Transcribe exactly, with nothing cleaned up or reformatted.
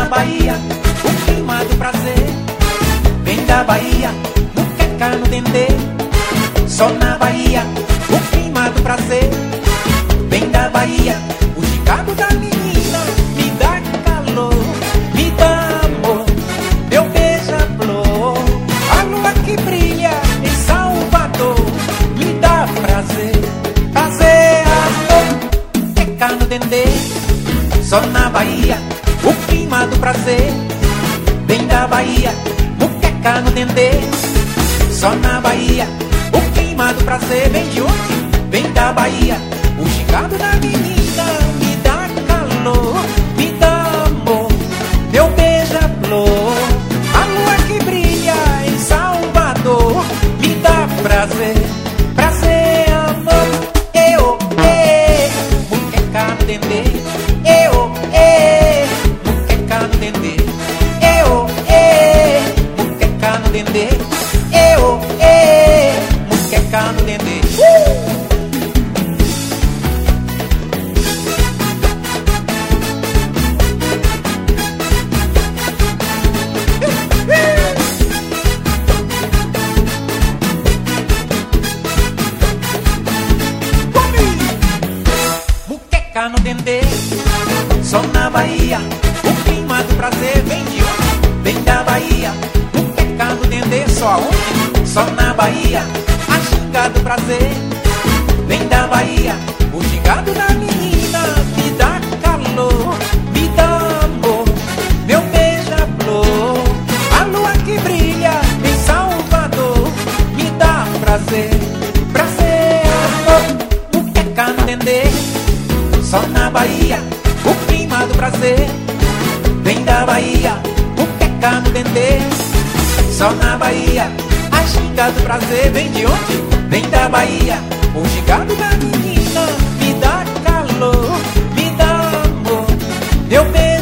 Bahia, o clima do prazer. Vem da Bahia, muqueca no dendê. Só na Bahia, o clima do prazer. Vem da Bahia, o gingado da menina. Me dá calor, me dá amor, meu beija-flor. A lua que brilha em Salvador me dá prazer, prazer, amor. Muqueca no dendê. Só na Bahia, o clima do prazer. Vem da Bahia, muqueca no dendê. Só na Bahia, o clima do prazer. Vem de onde? Vem da Bahia, o gingado da menina. Me dá calor, me dá amor, meu beija-flor. A lua que brilha em Salvador me dá prazer, prazer, amor. Eu, eh, muqueca no dendê. Eu, eh, muqueca no dendê. Eu, eh, muqueca no dendê. Eu, eh, muqueca no dendê. Uh! Muqueca no dendê. Só na Bahia, o clima do prazer. Vem de onde? Vem da Bahia, muqueca no dendê. Só aonde? Só na Bahia, a ginga do prazer. Vem da Bahia, o gingado da menina. Me dá calor, me dá amor, meu beija-flor. A lua que brilha em Salvador me dá prazer, prazer, amor. Muqueca no dendê. Só na Bahia, o clima do prazer. Vem da Bahia, muqueca no dendê. Só na Bahia, a ginga do prazer. Vem de onde? Vem da Bahia, o gingado da menina. Me dá calor, me dá amor, meu bem.